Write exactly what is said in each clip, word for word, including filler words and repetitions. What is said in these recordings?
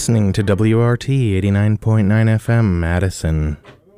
listening to W R T eighty-nine point nine F M, Madison.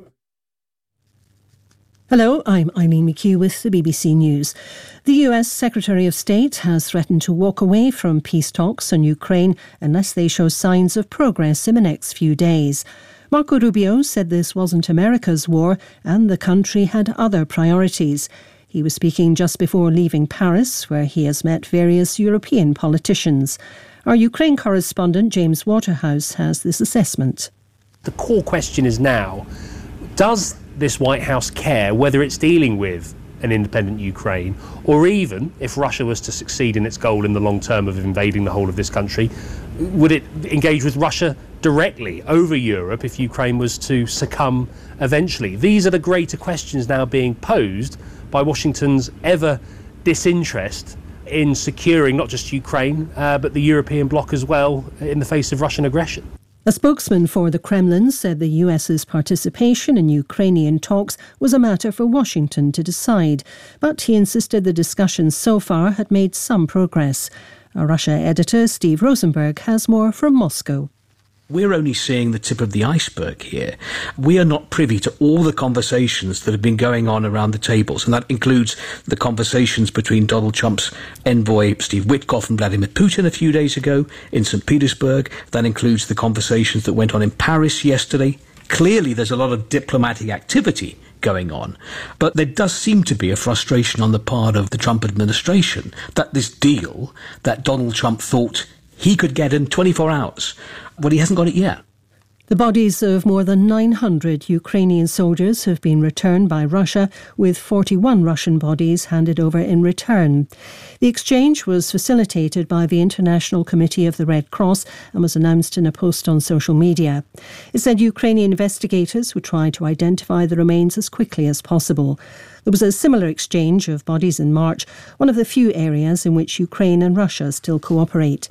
Hello, I'm Eileen McHugh with the B B C News. The U S Secretary of State has threatened to walk away from peace talks on Ukraine unless they show signs of progress in the next few days. Marco Rubio said this wasn't America's war and the country had other priorities. He was speaking just before leaving Paris, where he has met various European politicians. Our Ukraine correspondent James Waterhouse has this assessment. The core question is now, does this White House care whether it's dealing with an independent Ukraine, or even, if Russia was to succeed in its goal in the long term of invading the whole of this country, would it engage with Russia directly over Europe if Ukraine was to succumb eventually? These are the greater questions now being posed by Washington's ever disinterest in securing not just Ukraine, uh, but the European bloc as well in the face of Russian aggression. A spokesman for the Kremlin said the U S's participation in Ukrainian talks was a matter for Washington to decide, but he insisted the discussions so far had made some progress. Our Russia editor Steve Rosenberg has more from Moscow. We're only seeing the tip of the iceberg here. We are not privy to all the conversations that have been going on around the tables, and that includes the conversations between Donald Trump's envoy Steve Witkoff and Vladimir Putin a few days ago in Saint Petersburg. That includes the conversations that went on in Paris yesterday. Clearly, there's a lot of diplomatic activity going on, but there does seem to be a frustration on the part of the Trump administration that this deal that Donald Trump thought he could get in twenty-four hours, well, he hasn't got it yet. The bodies of more than nine hundred Ukrainian soldiers have been returned by Russia, with forty-one Russian bodies handed over in return. The exchange was facilitated by the International Committee of the Red Cross and was announced in a post on social media. It said Ukrainian investigators would try to identify the remains as quickly as possible. There was a similar exchange of bodies in March, one of the few areas in which Ukraine and Russia still cooperate.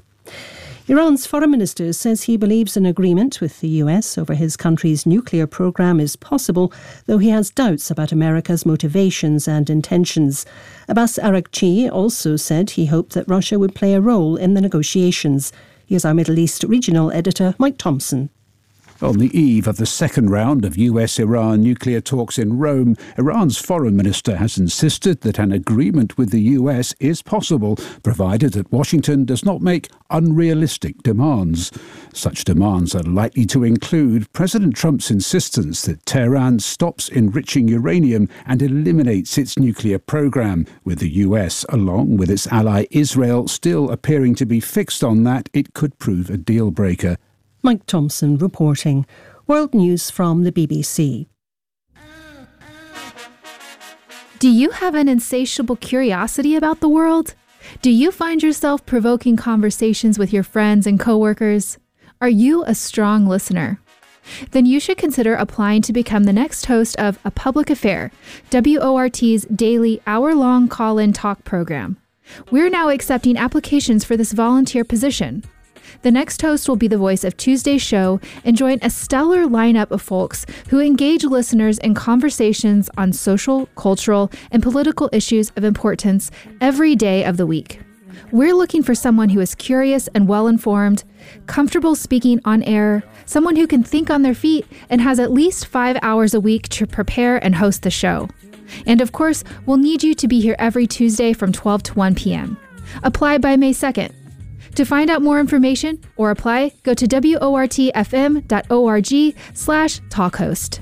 Iran's foreign minister says he believes an agreement with the U S over his country's nuclear program is possible, though he has doubts about America's motivations and intentions. Abbas Araghchi also said he hoped that Russia would play a role in the negotiations. Here's our Middle East regional editor, Mike Thompson. On the eve of the second round of U S-Iran nuclear talks in Rome, Iran's foreign minister has insisted that an agreement with the U S is possible, provided that Washington does not make unrealistic demands. Such demands are likely to include President Trump's insistence that Tehran stops enriching uranium and eliminates its nuclear program, with the U S, along with its ally Israel, still appearing to be fixed on that. It could prove a deal-breaker. Mike Thompson reporting. World News from the B B C. Do you have an insatiable curiosity about the world? Do you find yourself provoking conversations with your friends and coworkers? Are you a strong listener? Then you should consider applying to become the next host of A Public Affair, W O R T's daily hour-long call-in talk program. We're now accepting applications for this volunteer position. The next host will be the voice of Tuesday's show and join a stellar lineup of folks who engage listeners in conversations on social, cultural, and political issues of importance every day of the week. We're looking for someone who is curious and well-informed, comfortable speaking on air, someone who can think on their feet, and has at least five hours a week to prepare and host the show. And of course, we'll need you to be here every Tuesday from twelve to one p.m. Apply by May second. To find out more information or apply, go to wortfm.org slash talkhost.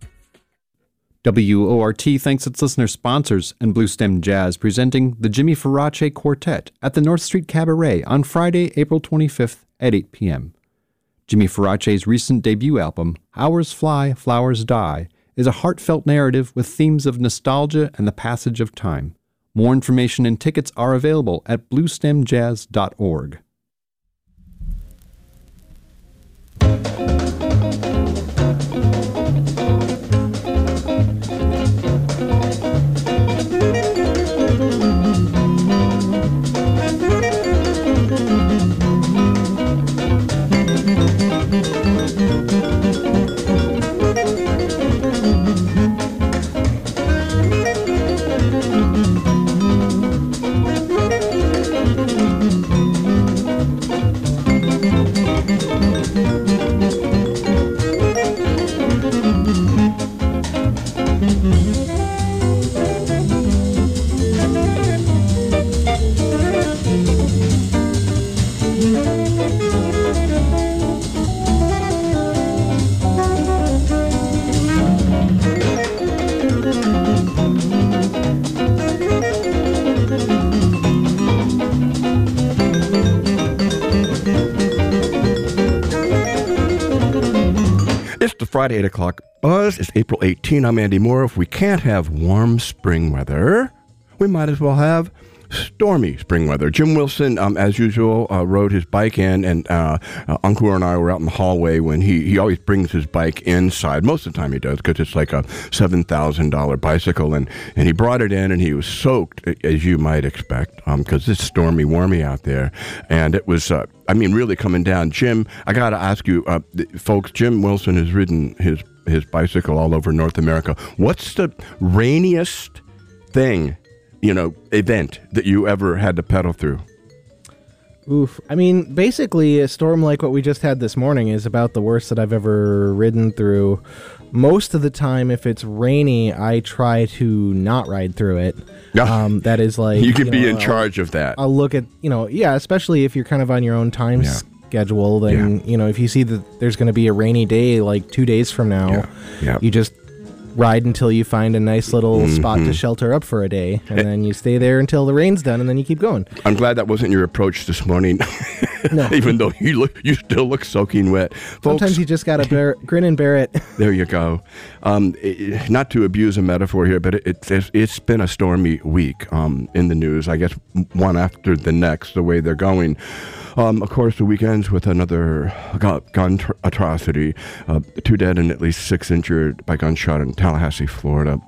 W O R T thanks its listener sponsors and Blue Stem Jazz, presenting the Jimmy Farace Quartet at the North Street Cabaret on Friday, April twenty-fifth at eight p.m. Jimmy Farace's recent debut album, Hours Fly, Flowers Die, is a heartfelt narrative with themes of nostalgia and the passage of time. More information and tickets are available at blue stem jazz dot org. Thank you. Friday, eight o'clock Buzz. It's April eighteenth. I'm Andy Moore. If we can't have warm spring weather, we might as well have stormy spring weather. Jim Wilson, um, as usual, uh, rode his bike in, and uh, uh, Ankur and I were out in the hallway when he, he always brings his bike inside. Most of the time he does, because it's like a seven thousand dollars bicycle, and, and he brought it in, and he was soaked, as you might expect, because um, it's stormy, warmy out there, and it was, uh, I mean, really coming down. Jim, I got to ask you, uh, folks, Jim Wilson has ridden his, his bicycle all over North America. What's the rainiest thing, you know, event that you ever had to pedal through? Oof. I mean, basically, a storm like what we just had this morning is about the worst that I've ever ridden through. Most of the time, if it's rainy, I try to not ride through it. Um, that is like... You can you be know, in I'll, charge of that. I'll look at, you know, yeah, especially if you're kind of on your own time Yeah. schedule, then, Yeah. you know, if you see that there's going to be a rainy day like two days from now, Yeah. Yeah. you just ride until you find a nice little Mm-hmm. spot to shelter up for a day, and then you stay there until the rain's done, and then you keep going. I'm glad that wasn't your approach this morning. No. Even though you look, you still look soaking wet. Folks, Sometimes you just gotta bear, grin and bear it. there you go. Um, it, not to abuse a metaphor here, but it, it, it's, it's been a stormy week um, in the news. I guess one after the next, the way they're going. Um, of course, the weekends with another gun, gun tr- atrocity. Uh, two dead and at least six injured by gunshot in Tallahassee, Florida.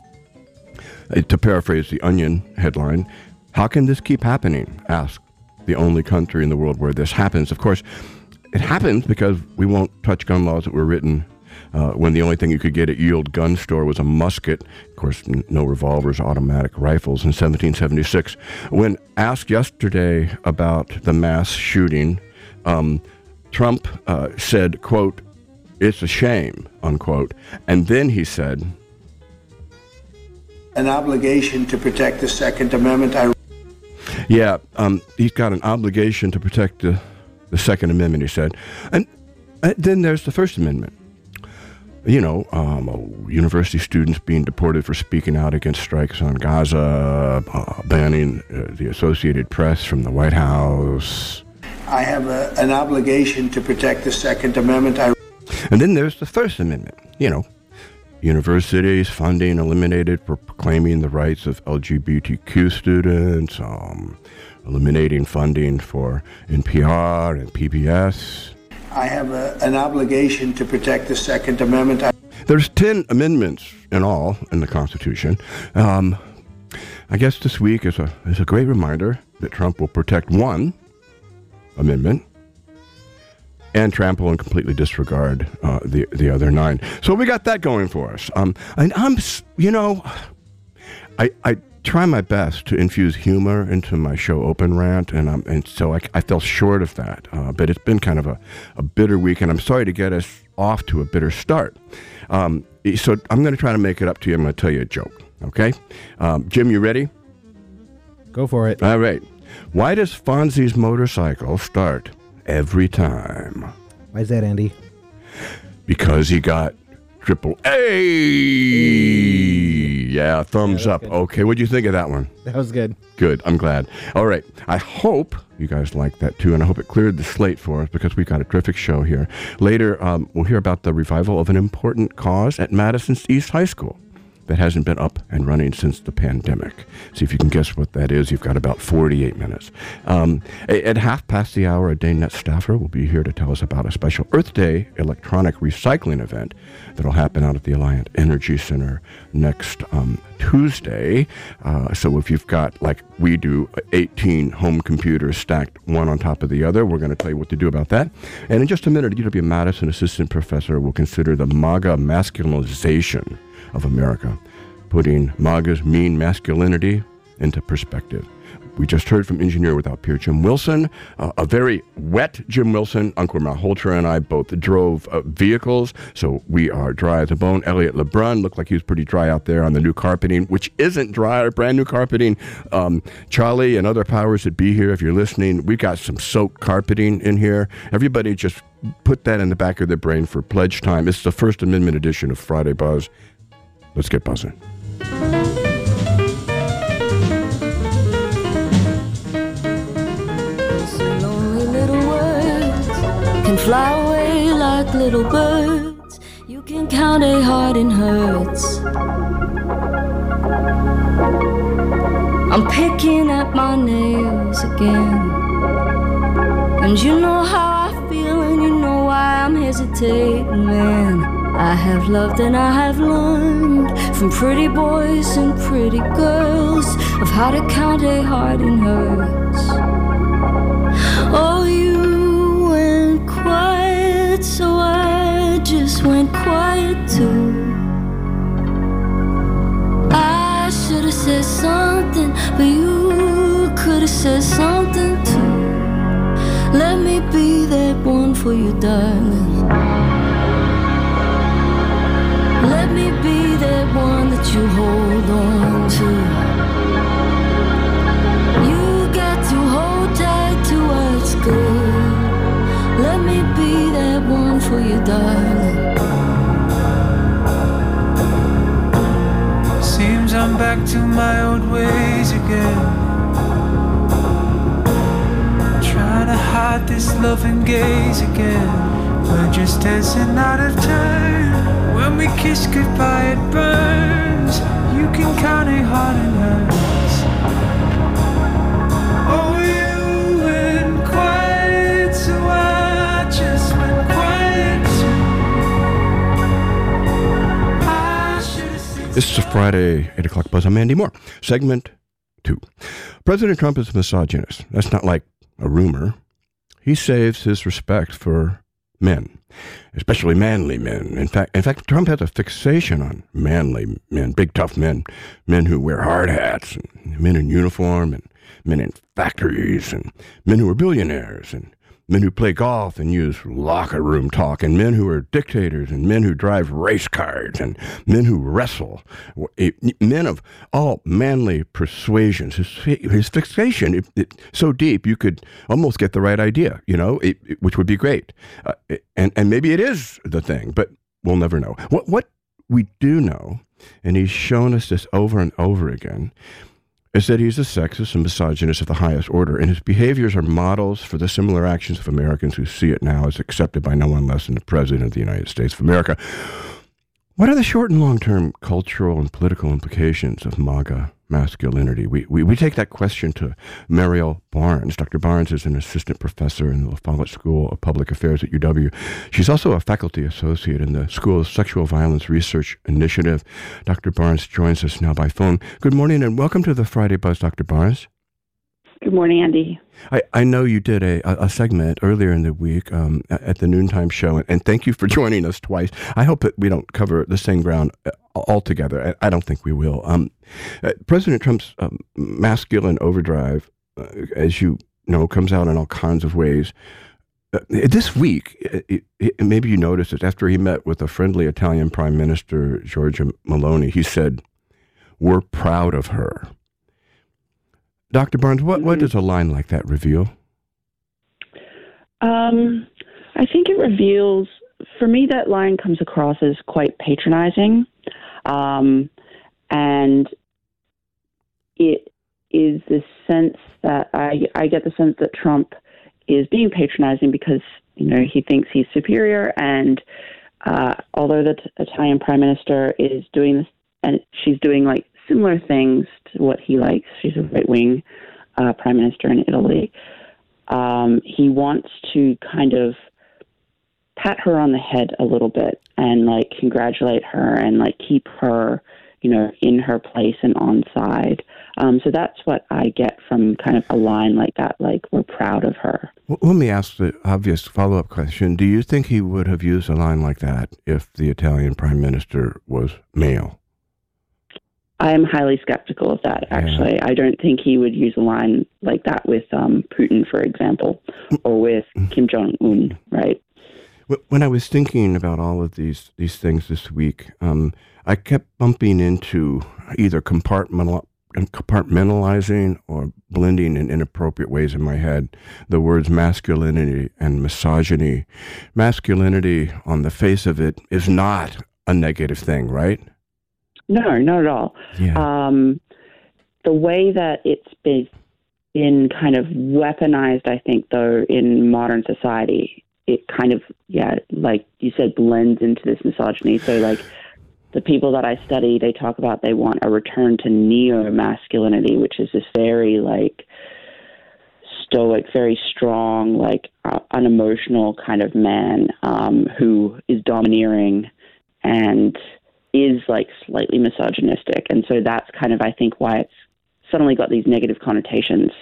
Uh, to paraphrase the Onion headline, how can this keep happening? Asked the only country in the world where this happens. Of course, it happens because we won't touch gun laws that were written uh, when the only thing you could get at Yield Gun Store was a musket. Of course, n- no revolvers, automatic rifles in seventeen seventy-six. When asked yesterday about the mass shooting, um, Trump uh, said, quote, "It's a shame," unquote. And then he said, an obligation to protect the Second Amendment. I yeah, um, he's got an obligation to protect the, the Second Amendment, he said. And, and then there's the First Amendment. You know, um, university students being deported for speaking out against strikes on Gaza, uh, banning uh, the Associated Press from the White House. I have a, an obligation to protect the Second Amendment. I And then there's the First Amendment. You know, universities funding eliminated for proclaiming the rights of L G B T Q students, um, eliminating funding for N P R and P B S. I have a, an obligation to protect the Second Amendment. I There's ten amendments in all in the Constitution. Um, I guess this week is a is a great reminder that Trump will protect one amendment and trample and completely disregard uh, the the other nine. So we got that going for us. Um, and I'm, you know, I I try my best to infuse humor into my show Open Rant, and um, and so I, I fell short of that. Uh, but it's been kind of a, a bitter week, and I'm sorry to get us off to a bitter start. Um, so I'm going to try to make it up to you. I'm going to tell you a joke, okay? Um, Jim, you ready? Go for it. All right. Why does Fonzie's motorcycle start every time? Why is that, Andy? Because he got triple A. Yeah, thumbs Yeah, up. good. Okay, what'd you think of that one? That was good. Good, I'm glad. All right, I hope you guys liked that too, and I hope it cleared the slate for us because we've got a terrific show here. Later, um, we'll hear about the revival of an important cause at Madison's East High School that hasn't been up and running since the pandemic. See if you can guess what that is. You've got about forty-eight minutes. Um, at half past the hour, a DaneNet staffer will be here to tell us about a special Earth Day electronic recycling event that'll happen out at the Alliant Energy Center next um, Tuesday. Uh, so if you've got, like we do, eighteen home computers stacked one on top of the other, we're going to tell you what to do about that. And in just a minute, a U W-Madison assistant professor will consider the MAGA masculinization of America, putting MAGA's mean masculinity into perspective. We just heard from Engineer Without Peer Jim Wilson, uh, a very wet Jim Wilson. Ankur Malhotra and I both drove uh, vehicles, so we are dry as a bone. Elliot LeBrun looked like he was pretty dry out there on the new carpeting, which isn't dry, brand new carpeting. Um, Charlie and other powers that be here, if you're listening, we got some soaked carpeting in here. Everybody just put that in the back of their brain for pledge time. It's the First Amendment edition of Friday Buzz. Let's get buzzing. Lonely little words can fly away like little birds. You can count a heart and hurts. I'm picking at my nails again. And you know how I feel, and you know why I'm hesitating, man. I have loved and I have learned from pretty boys and pretty girls of how to count a heart and hurts. Oh, you went quiet, so I just went quiet too. I should have said something, but you could have said something too. Let me be that one for you, darling. Let me be that one that you hold on to. You got to hold tight to what's good. Let me be that one for you, darling. Seems I'm back to my old ways again. Trying to hide this loving gaze again. We're just dancing out of turn. When we kiss goodbye it burns. You can count a heart and hurts. Oh, you went quiet, so I just went quiet too. I should have seen. This is a Friday, eight o'clock Buzz. I'm Andy Moore. Segment two. President Trump is a misogynist. That's not like a rumor. He saves his respect for men, especially manly men. In fact, in fact, Trump has a fixation on manly men, big tough men, men who wear hard hats, and men in uniform, and men in factories, and men who are billionaires, and men who play golf and use locker room talk, and men who are dictators, and men who drive race cars, and men who wrestle, men of all manly persuasions. His, his fixation, it, it, so deep, you could almost get the right idea, you know, it, it, which would be great. Uh, and, and maybe it is the thing, but we'll never know. What, what we do know, and he's shown us this over and over again, is that he's a sexist and misogynist of the highest order, and his behaviors are models for the similar actions of Americans who see it now as accepted by no one less than the President of the United States of America. What are the short and long-term cultural and political implications of MAGA masculinity? We, we, we take that question to Mariel Barnes. Doctor Barnes is an assistant professor in the La Follette School of Public Affairs at U W. She's also a faculty associate in the School of Sexual Violence Research Initiative. Doctor Barnes joins us now by phone. Good morning and welcome to the Friday Buzz, Doctor Barnes. Good morning, Andy. I, I know you did a, a segment earlier in the week um, at the noontime show, and, and thank you for joining us twice. I hope that we don't cover the same ground altogether. I, I don't think we will. Um, uh, President Trump's um, masculine overdrive, uh, as you know, comes out in all kinds of ways. Uh, this week, it, it, maybe you noticed it, after he met with a friendly Italian Prime Minister, Giorgia Meloni, he said, "We're proud of her." Doctor Barnes, what, what does a line like that reveal? Um, I think it reveals, for me, that line comes across as quite patronizing. Um, and it is the sense that I, I get the sense that Trump is being patronizing because, you know, he thinks he's superior. And uh, although the t- Italian Prime Minister is doing this, and she's doing like similar things to what he likes. She's a right-wing uh, prime minister in Italy. Um, he wants to kind of pat her on the head a little bit and like congratulate her and like keep her, you know, in her place and on side. Um, so that's what I get from kind of a line like that, like we're proud of her. Well, let me ask the obvious follow-up question. Do you think he would have used a line like that if the Italian prime minister was male? I am highly skeptical of that, actually. Yeah. I don't think he would use a line like that with um, Putin, for example, or with Kim Jong-un, right? When I was thinking about all of these these things this week, um, I kept bumping into either compartmental, compartmentalizing or blending in inappropriate ways in my head the words masculinity and misogyny. Masculinity, on the face of it, is not a negative thing, right? No, not at all. Yeah. Um, the way that it's been, been kind of weaponized, I think, though, in modern society it kind of, yeah, like you said, blends into this misogyny. So like the people that I study, they talk about they want a return to neo-masculinity, which is this very like stoic, very strong, like uh, unemotional kind of man um, who is domineering and is like slightly misogynistic. And so that's kind of, I think, why it's suddenly got these negative connotations.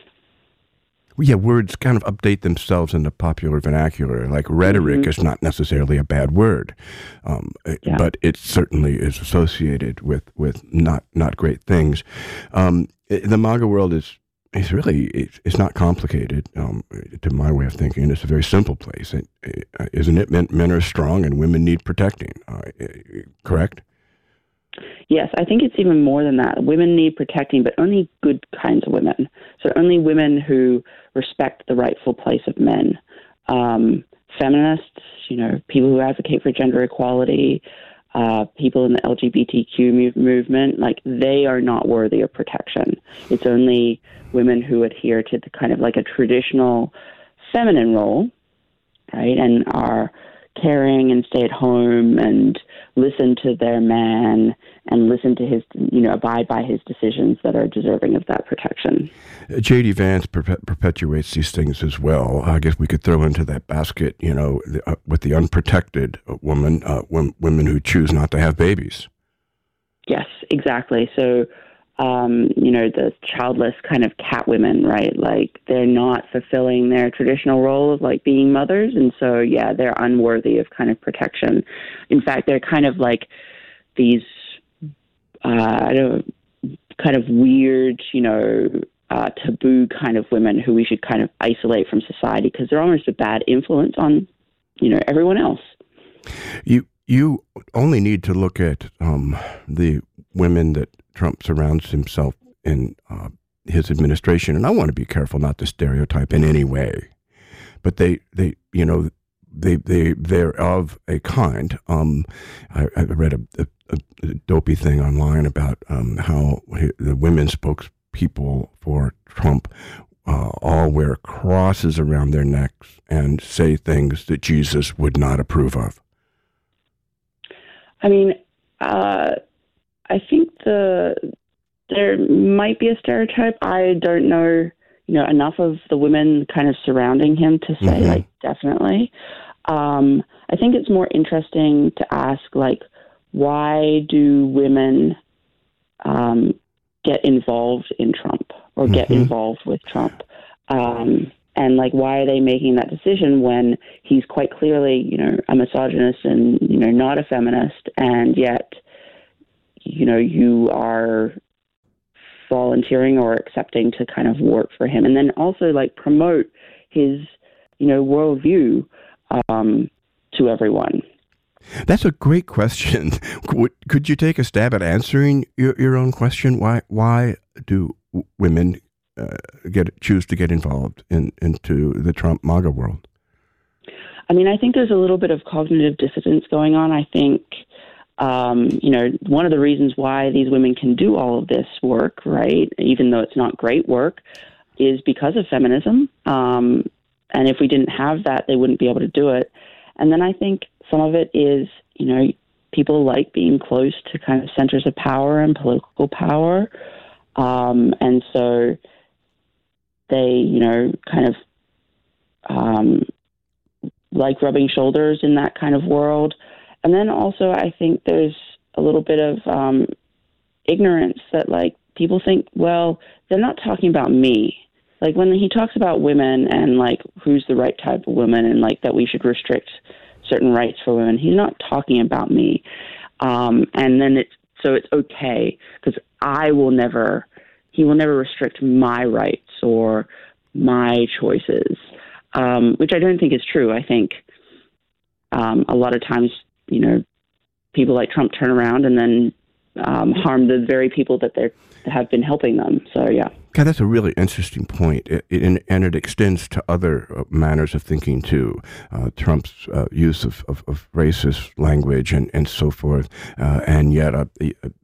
Yeah, words kind of update themselves in the popular vernacular. Like rhetoric mm-hmm. is not necessarily a bad word, um, yeah. but it certainly is associated with, with not, not great things. Um, the MAGA world is It's really, it's, it's not complicated, um, to my way of thinking. It's a very simple place, it, it, isn't it? Men, men are strong and women need protecting, uh, correct? Yes, I think it's even more than that. Women need protecting, but only good kinds of women. So only women who respect the rightful place of men. Um, feminists, you know, people who advocate for gender equality, Uh, people in the L G B T Q move- movement, like they are not worthy of protection. It's only women who adhere to the kind of like a traditional feminine role, right, and are caring and stay at home and listen to their man and listen to his, you know, abide by his decisions that are deserving of that protection. J D. Vance perpe- perpetuates these things as well. I guess we could throw into that basket, you know, the, uh, with the unprotected woman, uh, w- women who choose not to have babies. Yes, exactly. So, um, you know, the childless kind of cat women, right? Like they're not fulfilling their traditional role of like being mothers. And so, yeah, they're unworthy of kind of protection. In fact, they're kind of like these, uh, I don't kind of weird, you know, uh, taboo kind of women who we should kind of isolate from society because they're almost a bad influence on, you know, everyone else. You, you only need to look at um, the women that Trump surrounds himself in uh, his administration, and I want to be careful not to stereotype in any way, but they, they, you know, they, they, they're of a kind. Um, I, I read a, a, a dopey thing online about um, how the women spokespeople for Trump uh, all wear crosses around their necks and say things that Jesus would not approve of. I mean, uh, I think the there might be a stereotype. I don't know, you know, enough of the women kind of surrounding him to say, mm-hmm. like, definitely. Um, I think it's more interesting to ask, like, why do women um, get involved in Trump or mm-hmm. get involved with Trump? Um, and, like, why are they making that decision when he's quite clearly, you know, a misogynist and, you know, not a feminist, and yet, you know, you are volunteering or accepting to kind of work for him, and then also like promote his, you know, worldview um, to everyone. That's a great question. Could, could you take a stab at answering your, your own question? Why why do women uh, get choose to get involved in into the Trump MAGA world? I mean, I think there's a little bit of cognitive dissonance going on. I think. Um, you know, one of the reasons why these women can do all of this work, right, even though it's not great work, is because of feminism. Um, and if we didn't have that, they wouldn't be able to do it. And then I think some of it is, you know, people like being close to kind of centers of power and political power. Um, and so they, you know, kind of um, like rubbing shoulders in that kind of world. And then also I think there's a little bit of um, ignorance that, like, people think, well, they're not talking about me. Like, when he talks about women and, like, who's the right type of woman and, like, that we should restrict certain rights for women, he's not talking about me. Um, and then it's, so it's okay because I will never, he will never restrict my rights or my choices, um, which I don't think is true. I think um, a lot of times, you know, people like Trump turn around and then um, harm the very people that they have been helping them. So, yeah. God, that's a really interesting point, it, it, and it extends to other uh, manners of thinking, too. Uh, Trump's uh, use of, of, of racist language and, and so forth, uh, and yet a,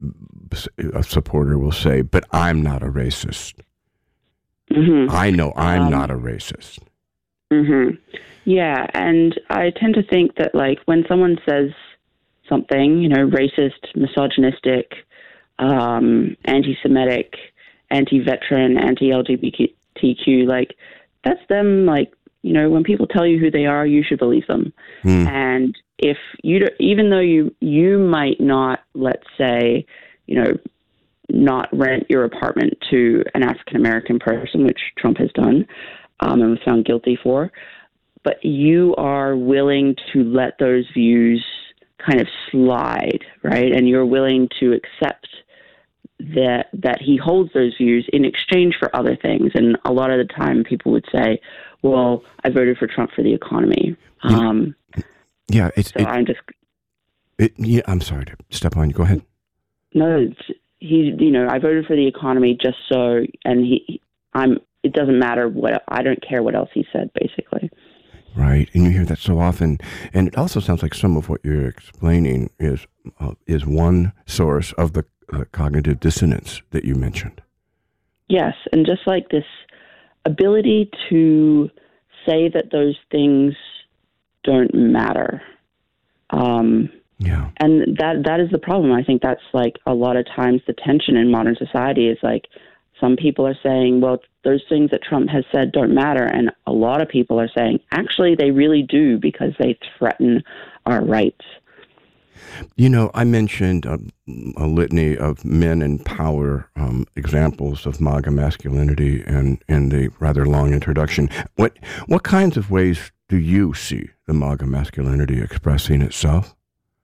a supporter will say, but I'm not a racist. Mm-hmm. I know I'm um, not a racist. Mm-hmm. Yeah, and I tend to think that, like, when someone says something, you know, racist, misogynistic, um, anti-Semitic, anti-veteran, anti-L G B T Q, like, that's them, like, you know, when people tell you who they are, you should believe them. Mm. And if you, do, even though you, you might not, let's say, you know, not rent your apartment to an African-American person, which Trump has done, um, and was found guilty for, but you are willing to let those views kind of slide, right? And you're willing to accept that that he holds those views in exchange for other things. And a lot of the time people would say, well, I voted for Trump for the economy. Um, yeah, it's... So it, I'm just... It, yeah, I'm sorry to step on you. Go ahead. No, it's, he, you know, I voted for the economy just so, and he, I'm, it doesn't matter what, I don't care what else he said, basically. Right, and you hear that so often, and it also sounds like some of what you're explaining is uh, is one source of the uh, cognitive dissonance that you mentioned. Yes, and just like this ability to say that those things don't matter. Um, yeah, and that that is the problem. I think that's like a lot of times the tension in modern society is like some people are saying, well, those things that Trump has said don't matter. And a lot of people are saying, actually, they really do because they threaten our rights. You know, I mentioned a, a litany of men in power um, examples of MAGA masculinity and in the rather long introduction. What what kinds of ways do you see the MAGA masculinity expressing itself?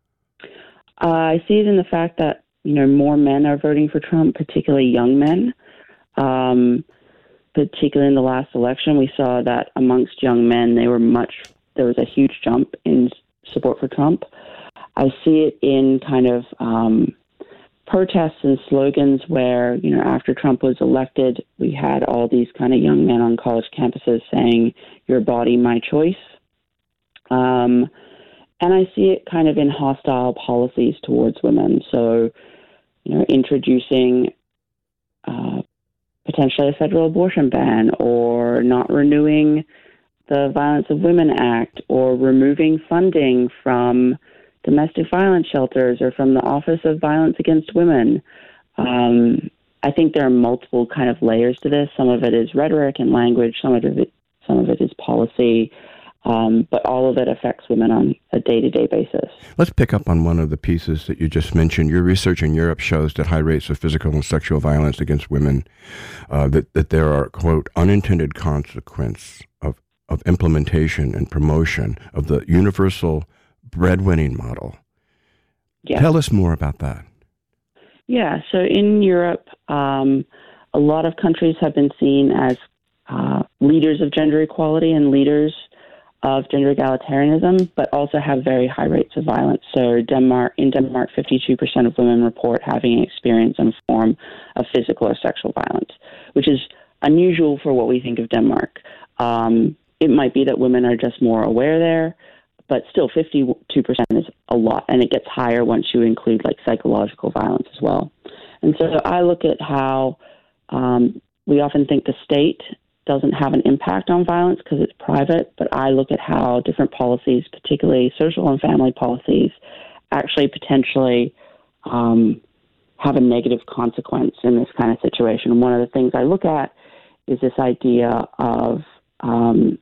Uh, I see it in the fact that, you know, more men are voting for Trump, particularly young men. Um, particularly in the last election, we saw that amongst young men, they were much, there was a huge jump in support for Trump. I see it in kind of um, protests and slogans where, you know, after Trump was elected, we had all these kind of young men on college campuses saying, your body, my choice. Um, and I see it kind of in hostile policies towards women. So, you know, introducing uh, potentially a federal abortion ban, or not renewing the Violence of Women Act, or removing funding from domestic violence shelters or from the Office of Violence Against Women. Um, I think there are multiple kind of layers to this. Some of it is rhetoric and language. Some of it, some of it is policy. Um, but all of it affects women on a day-to-day basis. Let's pick up on one of the pieces that you just mentioned. Your research in Europe shows that high rates of physical and sexual violence against women, uh, that, that there are, quote, unintended consequences of, of implementation and promotion of the universal breadwinning model. Yeah. Tell us more about that. Yeah, so in Europe, um, a lot of countries have been seen as uh, leaders of gender equality and leaders of gender egalitarianism, but also have very high rates of violence. So Denmark, in Denmark, fifty-two percent of women report having experienced some form of physical or sexual violence, which is unusual for what we think of Denmark. Um, it might be that women are just more aware there, but still fifty-two percent is a lot, and it gets higher once you include like psychological violence as well. And so I look at how um, we often think the state doesn't have an impact on violence because it's private, but I look at how different policies, particularly social and family policies, actually potentially um, have a negative consequence in this kind of situation. One of the things I look at is this idea of um,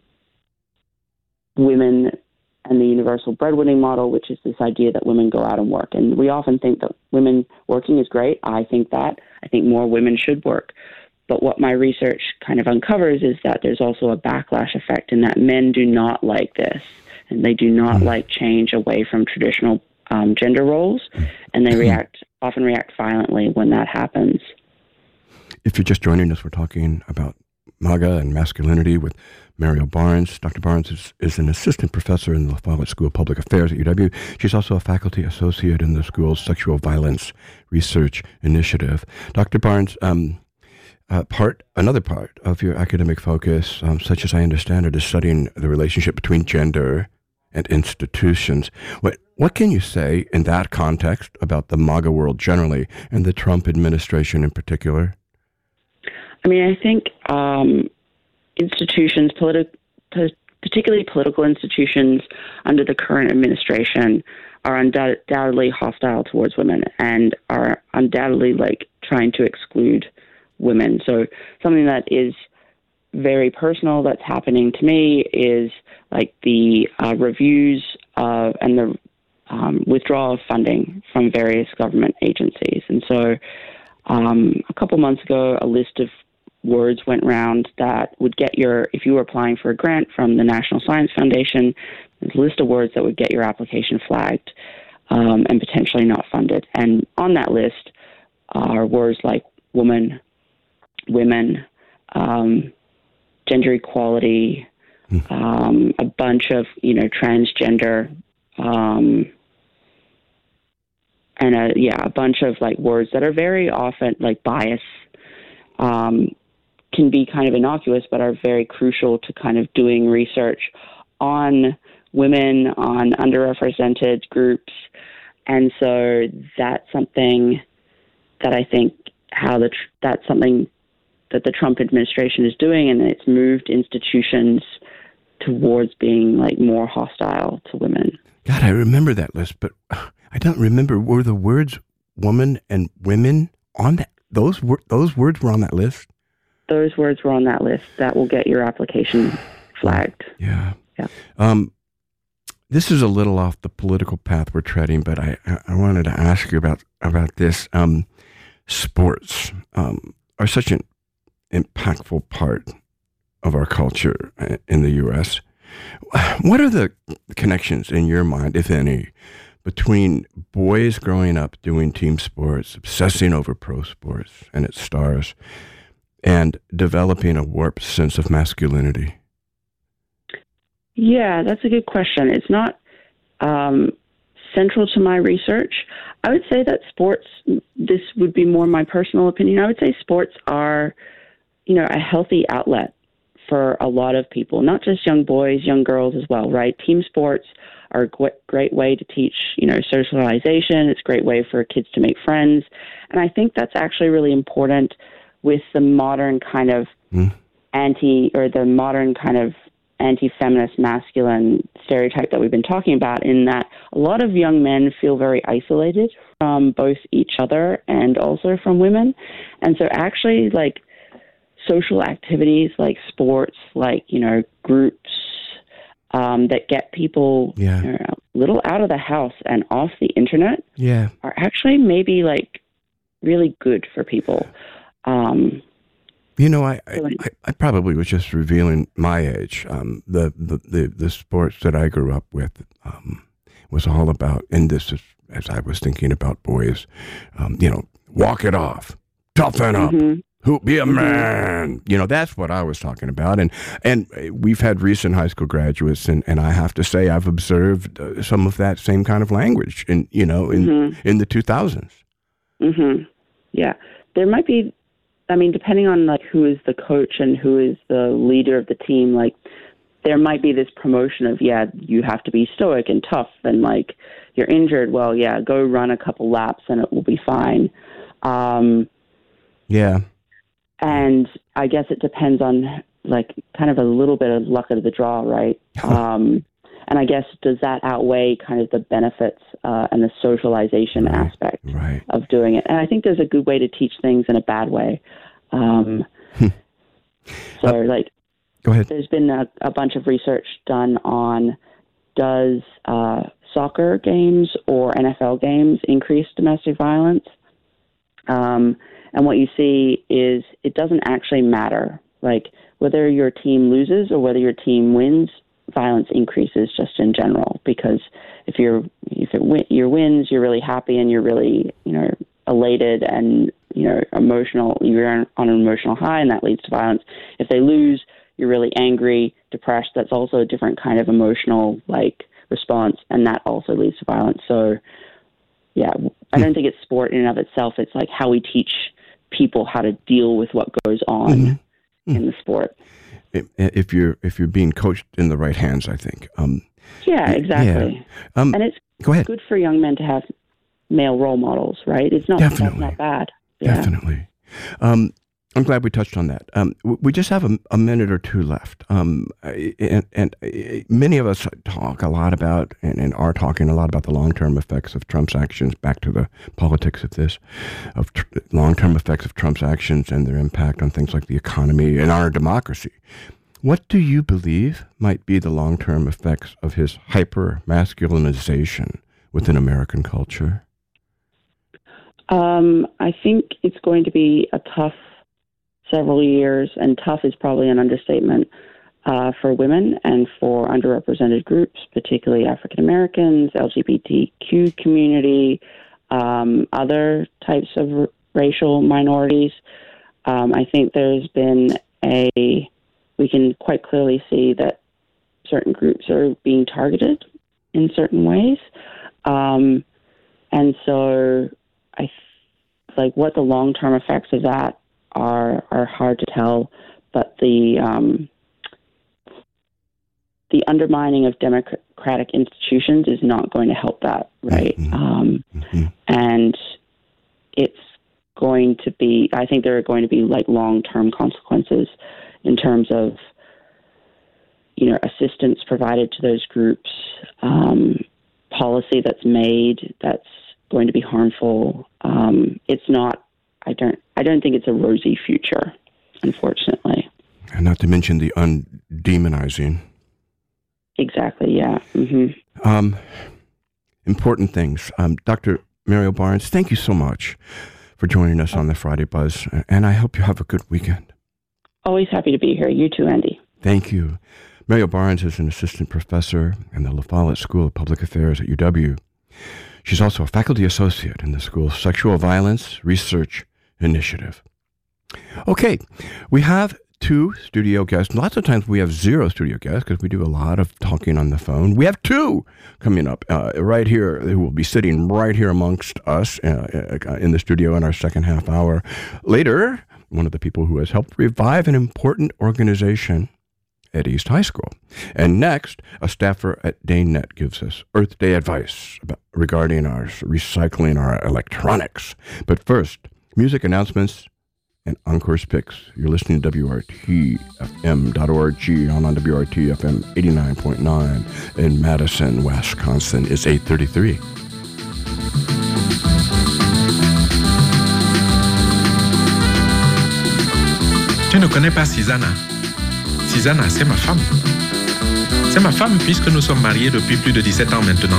women and the universal breadwinning model, which is this idea that women go out and work. And we often think that women working is great. I think that. I think more women should work. But what my research kind of uncovers is that there's also a backlash effect in that men do not like this, and they do not like change away from traditional um, gender roles, and they react often react violently when that happens. If you're just joining us, we're talking about MAGA and masculinity with Mariel Barnes. Doctor Barnes is, is an assistant professor in the Follett School of Public Affairs at U W. She's also a faculty associate in the school's Sexual Violence Research Initiative. Doctor Barnes, um, Uh, part, another part of your academic focus, um, such as I understand it, is studying the relationship between gender and institutions. What what can you say in that context about the MAGA world generally and the Trump administration in particular? I mean, I think um, institutions, politi- po- particularly political institutions under the current administration, are undoubtedly hostile towards women and are undoubtedly like trying to exclude women. So something that is very personal that's happening to me is like the uh, reviews uh, and the um, withdrawal of funding from various government agencies. And so um, a couple months ago, a list of words went round that would get your, if you were applying for a grant from the National Science Foundation, there's a list of words that would get your application flagged um, and potentially not funded. And on that list are words like woman, women, um, gender equality, um, a bunch of, you know, transgender, um, and a, yeah, a bunch of like words that are very often like bias, um, can be kind of innocuous, but are very crucial to kind of doing research on women, on underrepresented groups. And so that's something that I think how the, that's something that the Trump administration is doing, and it's moved institutions towards being like more hostile to women. God, I remember that list, but I don't remember, were the words woman and women on that? Those were, those words were on that list? Those words were on that list. That will get your application flagged. Yeah. Yeah. Um, this is a little off the political path we're treading, but I, I wanted to ask you about, about this. Um, sports um, are such an impactful part of our culture in the U S. What are the connections in your mind, if any, between boys growing up doing team sports, obsessing over pro sports and its stars, and developing a warped sense of masculinity? Yeah, that's a good question. It's not um, central to my research. I would say that sports, this would be more my personal opinion, I would say sports are, you know, a healthy outlet for a lot of people, not just young boys, young girls as well, right? Team sports are a great way to teach, you know, socialization. It's a great way for kids to make friends. And I think that's actually really important with the modern kind of mm. anti, or the modern kind of anti-feminist masculine stereotype that we've been talking about, in that a lot of young men feel very isolated from both each other and also from women. And so actually, like, social activities like sports, like, you know, groups um, that get people yeah. you know, a little out of the house and off the internet yeah. are actually maybe like really good for people. Um, you know, I, I, I probably was just revealing my age. Um, the, the, the, the sports that I grew up with um, was all about, and this is, as I was thinking about boys, um, you know, walk it off, toughen up. Mm-hmm. Who be a man? You know, that's what I was talking about. And and we've had recent high school graduates, and, and I have to say I've observed uh, some of that same kind of language in, you know, in, mm-hmm. in the two thousands. Mm-hmm. Yeah. There might be, I mean, depending on like who is the coach and who is the leader of the team, like there might be this promotion of, yeah, you have to be stoic and tough, and like you're injured. Well, yeah, go run a couple laps and it will be fine. Um, yeah. And I guess it depends on like kind of a little bit of luck of the draw, right? um, and I guess, does that outweigh kind of the benefits uh, and the socialization right, aspect right. of doing it? And I think there's a good way to teach things in a bad way. Um, so uh, like, go ahead. There's been a, a bunch of research done on, does uh, soccer games or N F L games increase domestic violence? Um, And what you see is it doesn't actually matter. Like whether your team loses or whether your team wins, violence increases just in general. Because if you're if it win, your wins, you're really happy and you're really you know elated and you know emotional. You're on an emotional high, and that leads to violence. If they lose, you're really angry, depressed. That's also a different kind of emotional like response, and that also leads to violence. So, yeah, I don't think it's sport in and of itself. It's like how we teach people how to deal with what goes on mm-hmm. in the sport. If you're if you're being coached in the right hands, I think. Um, yeah, exactly. Yeah. Um, and it's go ahead. good for young men to have male role models, right? It's not, Definitely. That's not bad. Yeah. Definitely. Um, I'm glad we touched on that. Um, we just have a, a minute or two left. Um, and, and many of us talk a lot about, and, and are talking a lot about the long-term effects of Trump's actions, back to the politics of this, of tr- long-term effects of Trump's actions and their impact on things like the economy and our democracy. What do you believe might be the long-term effects of his hyper-masculinization within American culture? Um, I think it's going to be a tough several years, and tough is probably an understatement, uh, for women and for underrepresented groups, particularly African Americans, L G B T Q community, um, other types of r- racial minorities. Um, I think there's been a, we can quite clearly see that certain groups are being targeted in certain ways. Um, and so I th- like what the long-term effects of that are are hard to tell, but the um, the undermining of democratic institutions is not going to help that, right? Mm-hmm. Um, mm-hmm. And it's going to be, I think there are going to be like long-term consequences in terms of, you know, assistance provided to those groups, um, policy that's made that's going to be harmful. Um, it's not. I don't. I don't think it's a rosy future, unfortunately. And not to mention the undemonizing. Exactly. Yeah. Mm-hmm. Um, important things. Um, Doctor Muriel Barnes, thank you so much for joining us on the Friday Buzz, and I hope you have a good weekend. Always happy to be here. You too, Andy. Thank you. Muriel Barnes is an assistant professor in the La Follette School of Public Affairs at U W. She's also a faculty associate in the school's Sexual Violence Research Initiative. Okay, we have two studio guests. Lots of times we have zero studio guests because we do a lot of talking on the phone. We have two coming up uh, right here who will be sitting right here amongst us uh, uh, in the studio in our second half hour. Later, one of the people who has helped revive an important organization at East High School. And next, a staffer at DaneNet gives us Earth Day advice about, regarding our recycling our electronics. But first, music announcements and Encore's picks. You're listening to W R T F M dot org on, on W R T F M eighty-nine point nine in Madison, Wisconsin. It's eight thirty-three. Tu ne connais pas Susanna? Susanna, c'est ma femme. C'est ma femme puisque nous sommes mariés depuis plus de dix-sept ans maintenant.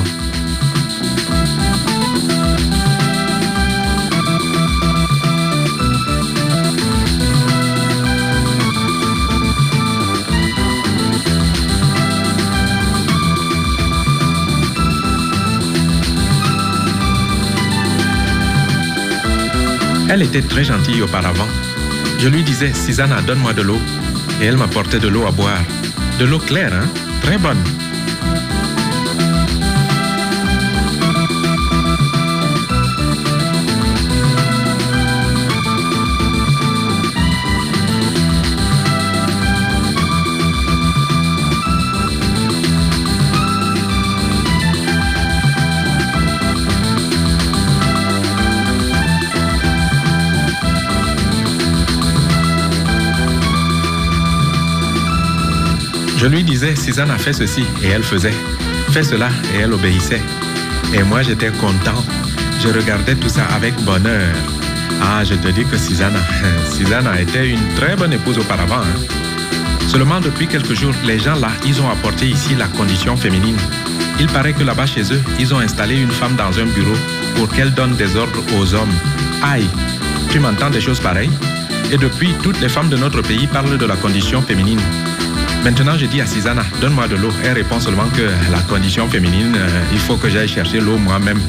Elle était très gentille auparavant. Je lui disais, Susanna, donne-moi de l'eau. Et elle m'apportait de l'eau à boire. De l'eau claire, hein? Très bonne. Je lui disais, Susanna a fait ceci, et elle faisait. Fais cela, et elle obéissait. Et moi, j'étais content. Je regardais tout ça avec bonheur. Ah, je te dis que Susanna, Susanna était une très bonne épouse auparavant. Hein. Seulement depuis quelques jours, les gens là, ils ont apporté ici la condition féminine. Il paraît que là-bas chez eux, ils ont installé une femme dans un bureau pour qu'elle donne des ordres aux hommes. Aïe, tu m'entends des choses pareilles? Et depuis, toutes les femmes de notre pays parlent de la condition féminine. Maintenant, je dis à Susanna, donne-moi de l'eau. Elle répond seulement que la condition féminine, euh, il faut que j'aille chercher l'eau moi-même.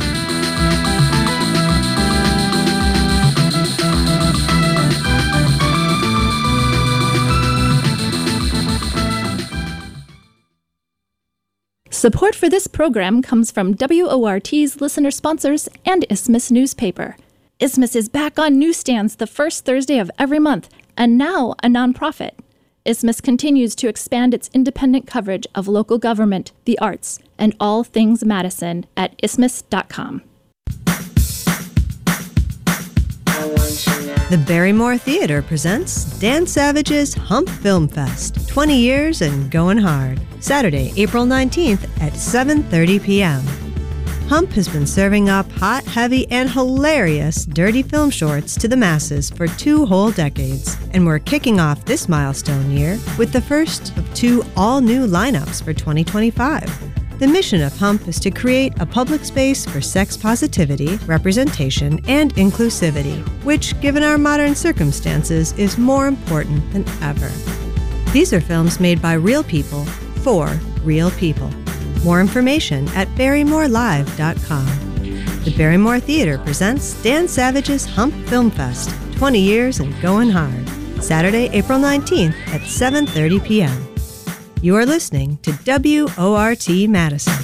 Support for this program comes from W O R T's listener sponsors and Isthmus Newspaper. Isthmus is back on newsstands the first Thursday of every month, and now a nonprofit. Isthmus continues to expand its independent coverage of local government, the arts, and all things Madison at isthmus dot com. I want you now. The Barrymore Theatre presents Dan Savage's Hump Film Fest, twenty years and going hard. Saturday, April nineteenth at seven thirty p.m. Hump has been serving up hot, heavy, and hilarious dirty film shorts to the masses for two whole decades. And we're kicking off this milestone year with the first of two all-new lineups for twenty twenty-five. The mission of Hump is to create a public space for sex positivity, representation, and inclusivity, which, given our modern circumstances, is more important than ever. These are films made by real people, for real people. More information at barrymore live dot com. The Barrymore Theatre presents Dan Savage's Hump Film Fest, twenty years and going hard. Saturday, April nineteenth at seven thirty p.m. You are listening to W O R T Madison.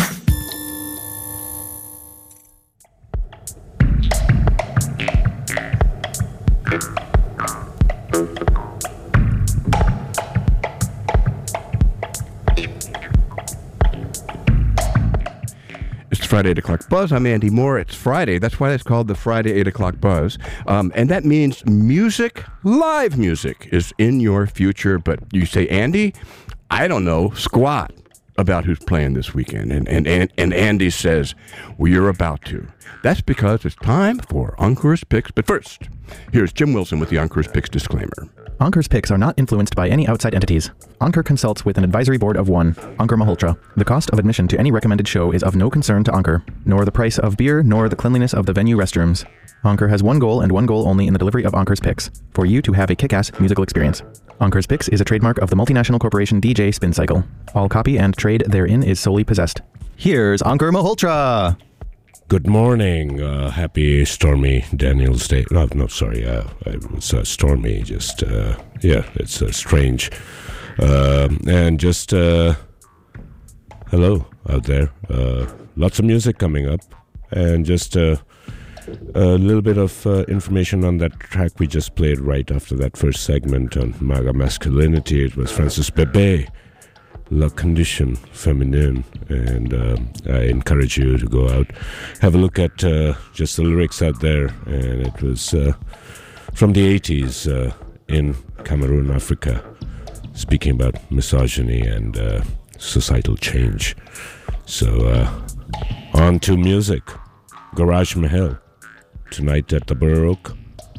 It's Friday eight o'clock Buzz. I'm Andy Moore. It's Friday. That's why it's called the Friday eight o'clock Buzz. Um, and that means music, live music, is in your future. But you say, Andy, I don't know squat about who's playing this weekend. And, and, and, and Andy says, well, you're about to. That's because it's time for Ankur's Picks. But first, here's Jim Wilson with the Ankur's Picks disclaimer. Ankur's Picks are not influenced by any outside entities. Ankur consults with an advisory board of one, Ankur Malhotra. The cost of admission to any recommended show is of no concern to Ankur, nor the price of beer, nor the cleanliness of the venue restrooms. Ankur has one goal and one goal only in the delivery of Ankur's Picks, for you to have a kick-ass musical experience. Ankur's Picks is a trademark of the multinational corporation D J Spin Cycle. All copy and trade therein is solely possessed. Here's Ankur Malhotra! Good morning. Uh, happy stormy Daniel's Day. No, no sorry. Uh, it's uh, stormy. Just, uh, yeah, it's uh, strange. Uh, and just, uh, hello out there. Uh, lots of music coming up. And just uh, a little bit of uh, information on that track we just played right after that first segment on MAGA masculinity. It was Francis Bebey, La Condition Feminine, and uh, I encourage you to go out, have a look at uh, just the lyrics out there, and it was uh, from the eighties uh, in Cameroon, Africa, speaking about misogyny and uh, societal change. So, uh, on to music. Garage Mahal, tonight at the Burr Oak.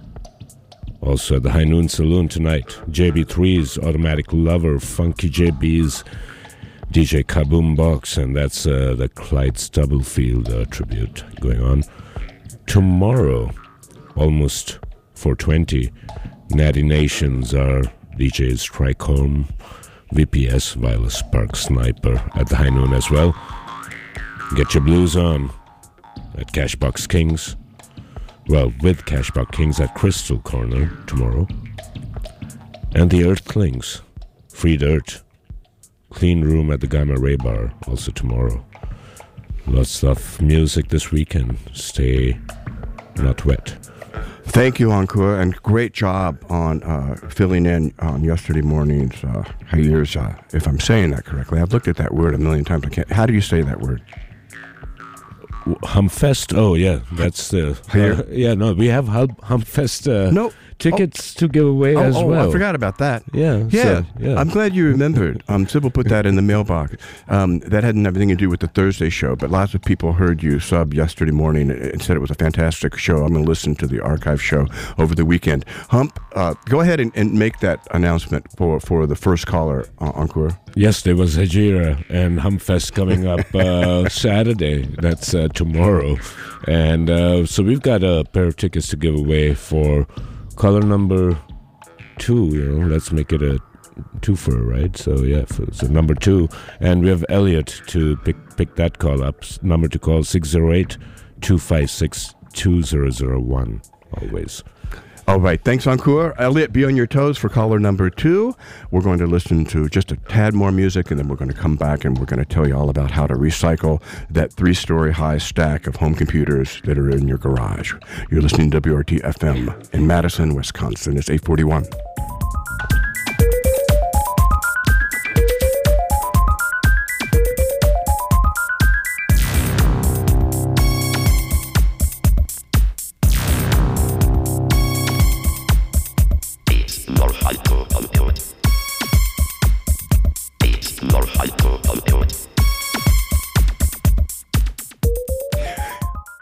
Also at the High Noon Saloon tonight, J B three's Automatic Lover, Funky J B's D J Kaboom Box, and that's uh, the Clyde Stubblefield uh, tribute going on. Tomorrow, almost four twenty, Natty Nations are D Js Trichome, V P S, Viola Spark Sniper at the High Noon as well. Get your blues on at Cashbox Kings. Well, with Cashbox Kings at Crystal Corner tomorrow. And the Earthlings, Free Dirt, Clean Room at the Gamma Ray Bar, also tomorrow. Lots of music this weekend. Stay not wet. Thank you, Ankur, and great job on uh, filling in on yesterday morning's uh, Hayir's, uh, if I'm saying that correctly. I've looked at that word a million times. I can't. How do you say that word? Humfest. Oh yeah, that's the uh, yeah. No, we have hum, Humfest uh, no. tickets oh. to give away oh, as oh, well. I forgot about that. Yeah, yeah. So, yeah. I'm glad you remembered. Um, Sybil put that in the mailbox. Um, that hadn't anything to do with the Thursday show, but lots of people heard you sub yesterday morning and said it was a fantastic show. I'm going to listen to the archive show over the weekend. Hump, uh, go ahead and, and make that announcement for, for the first caller, uh, Ankur. Yes, there was Hajira and Humfest coming up uh, Saturday. That's uh, tomorrow. And uh, so we've got a pair of tickets to give away for caller number two. You know, let's make it a twofer, right? So yeah, for, so number two. And we have Elliot to pick pick that call up. Number to call six oh eight, two five six, two zero zero one. Always. All right. Thanks, Ankur. Elliot, be on your toes for caller number two. We're going to listen to just a tad more music, and then we're going to come back and we're going to tell you all about how to recycle that three-story high stack of home computers that are in your garage. You're listening to W R T F M in Madison, Wisconsin. It's eight forty-one.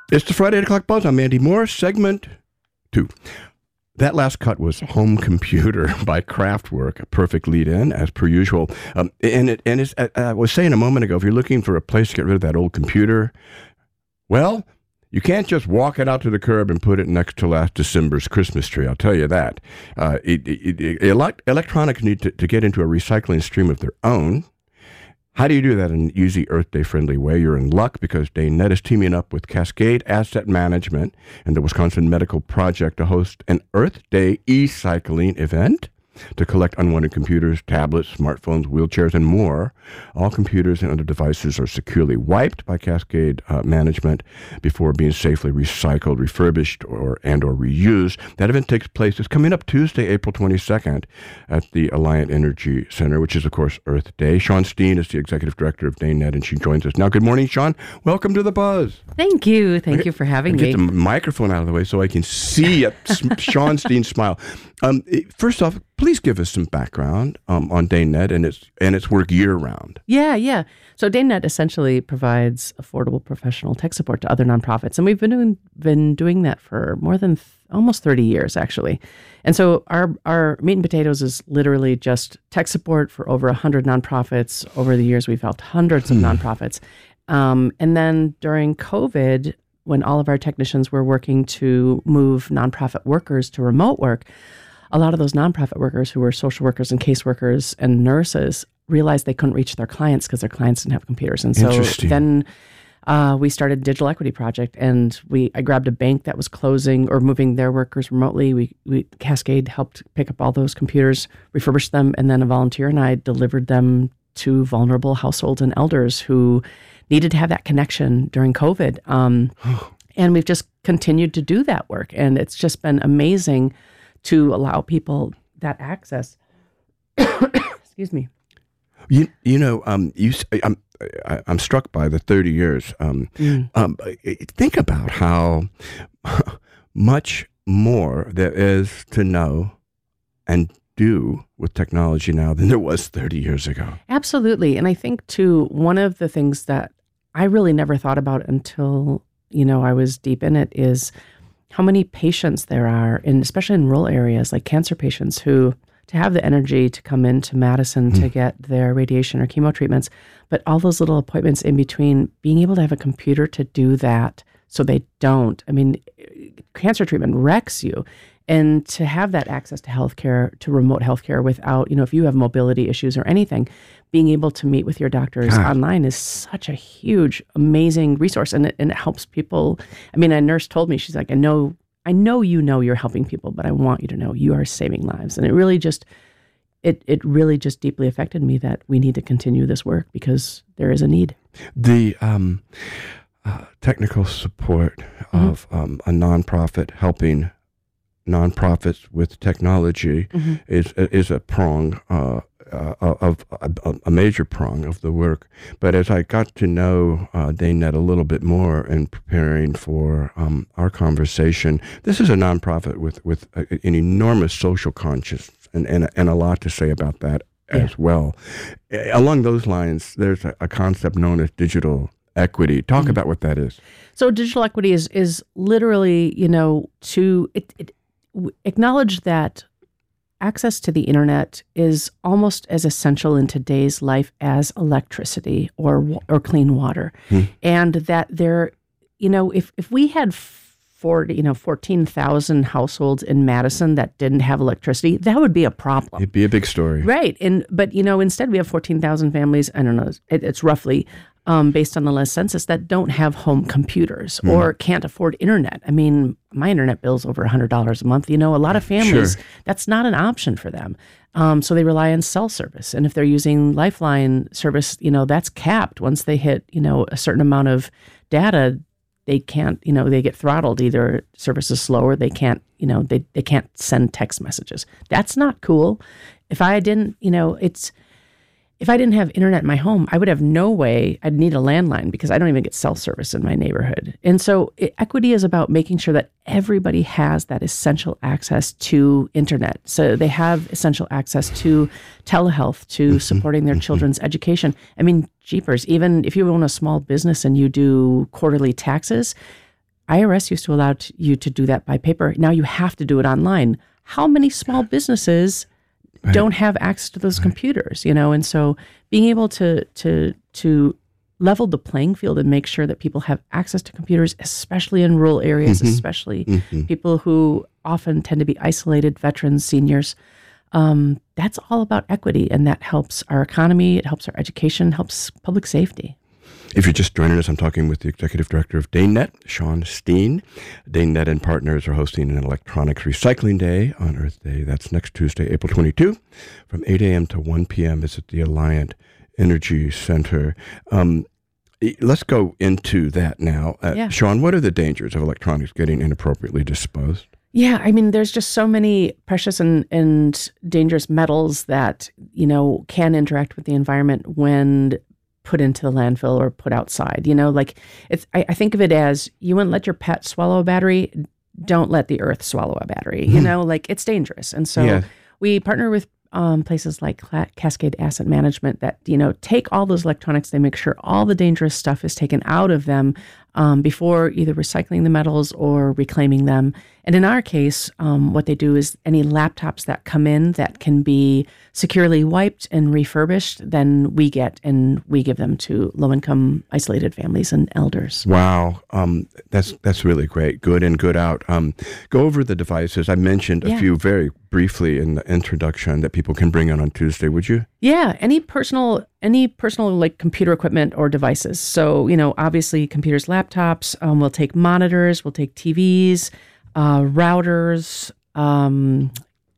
It's the Friday eight o'clock Buzz. I'm Andy Morris, segment two. That last cut was Home Computer by Kraftwerk, a perfect lead-in, as per usual. Um, and it, and it's, I, I was saying a moment ago, if you're looking for a place to get rid of that old computer, well, you can't just walk it out to the curb and put it next to last December's Christmas tree, I'll tell you that. Uh, it, it, it, elect, electronics need to, to get into a recycling stream of their own. How do you do that in an easy Earth Day-friendly way? You're in luck because DayNet is teaming up with Cascade Asset Management and the Wisconsin Medical Project to host an Earth Day e-cycling event to collect unwanted computers, tablets, smartphones, wheelchairs, and more. All computers and other devices are securely wiped by Cascade uh, Management before being safely recycled, refurbished, or and or reused. That event takes place. It's coming up Tuesday, April twenty-second at the Alliant Energy Center, which is, of course, Earth Day. Shawn Steen is the executive director of DayNet, and she joins us now. Good morning, Shawn. Welcome to The Buzz. Thank you. Thank you for having me. Get the me. microphone out of the way so I can see it. Shawn Steen smile. Um, first off, please give us some background um, on DayNet and its and its work year round. Yeah, yeah. So DayNet essentially provides affordable professional tech support to other nonprofits, and we've been doing been doing that for more than th- almost thirty years, actually. And so our our meat and potatoes is literally just tech support for over a hundred nonprofits. Over the years, we've helped hundreds of nonprofits, um, and then during COVID, when all of our technicians were working to move nonprofit workers to remote work, a lot of those nonprofit workers who were social workers and caseworkers and nurses realized they couldn't reach their clients because their clients didn't have computers. And so then uh, we started Digital Equity Project, and we I grabbed a bank that was closing or moving their workers remotely. We, we Cascade helped pick up all those computers, refurbish them, and then a volunteer and I delivered them to vulnerable households and elders who needed to have that connection during COVID. Um, and we've just continued to do that work, and it's just been amazing to allow people that access. Excuse me. You you know um you I'm I, I'm struck by the thirty years. Um, mm. um think about how much more there is to know and do with technology now than there was thirty years ago. Absolutely, and I think too one of the things that I really never thought about until you know I was deep in it is how many patients there are, in, especially in rural areas, like cancer patients, who to have the energy to come into Madison mm. to get their radiation or chemo treatments, but all those little appointments in between, being able to have a computer to do that so they don't. I mean, cancer treatment wrecks you. And to have that access to healthcare, to remote healthcare without, you know, if you have mobility issues or anything, being able to meet with your doctors God. online is such a huge, amazing resource. And it, and it helps people. I mean, a nurse told me, she's like, I know, I know you know you're helping people, but I want you to know you are saving lives. And it really just, it it really just deeply affected me that we need to continue this work because there is a need. The um, uh, technical support mm-hmm. of um, a nonprofit helping nonprofits with technology mm-hmm. is is a prong uh, uh, of a, a major prong of the work. But as I got to know uh, DayNet a little bit more in preparing for um, our conversation, this is a nonprofit with with a, an enormous social conscience and and, and a lot to say about that yeah. as well. Along those lines, there's a, a concept known as digital equity. Talk mm-hmm. about what that is. So digital equity is is literally, you know, to it, it acknowledge that access to the internet is almost as essential in today's life as electricity or or clean water, hmm. and that there, you know, if if we had forty, you know, fourteen thousand households in Madison that didn't have electricity, that would be a problem. It'd be a big story, right? And but you know, instead we have fourteen thousand families. I don't know, it, it's roughly. Um, based on the last census, that don't have home computers mm. or can't afford internet. I mean, my internet bill's over one hundred dollars a month. You know, a lot of families, sure. that's not an option for them. Um, so they rely on cell service. And if they're using Lifeline service, you know, that's capped. Once they hit, you know, a certain amount of data, they can't, you know, they get throttled. Either service is slow or they can't, you know, they, they can't send text messages. That's not cool. If I didn't, you know, it's... If I didn't have internet in my home, I would have no way. I'd need a landline because I don't even get cell service in my neighborhood. And so it, equity is about making sure that everybody has that essential access to internet. So they have essential access to telehealth, to supporting their children's education. I mean, jeepers, even if you own a small business and you do quarterly taxes, I R S used to allow t- you to do that by paper. Now you have to do it online. How many small businesses right. don't have access to those right. computers? You know, and so being able to to to level the playing field and make sure that people have access to computers, especially in rural areas, mm-hmm. especially mm-hmm. people who often tend to be isolated, veterans, seniors. Um, that's all about equity, and that helps our economy, it helps our education, helps public safety. If you're just joining us, I'm talking with the Executive Director of DaneNet, Sean Steen. DaneNet and partners are hosting an Electronics Recycling Day on Earth Day. That's next Tuesday, April twenty-second, from eight a.m. to one p.m. It's at the Alliant Energy Center. Um, let's go into that now. Uh, yeah. Sean, what are the dangers of electronics getting inappropriately disposed? Yeah, I mean, there's just so many precious and, and dangerous metals that, you know, can interact with the environment when put into the landfill or put outside. You know, like it's, I, I think of it as you wouldn't let your pet swallow a battery. Don't let the earth swallow a battery. You know, like it's dangerous. And so yeah. we partner with um, places like Cascade Asset Management that, you know, take all those electronics. They make sure all the dangerous stuff is taken out of them um, before either recycling the metals or reclaiming them. And in our case, um, what they do is any laptops that come in that can be securely wiped and refurbished, then we get and we give them to low-income isolated families and elders. Wow. Um, that's that's really great. Good in, good out. Um, go over the devices. I mentioned a yeah. few very briefly in the introduction that people can bring in on Tuesday, would you? Yeah, any personal, any personal like computer equipment or devices. So, you know, obviously computers, laptops, um, we'll take monitors, we'll take T Vs, uh, routers, um,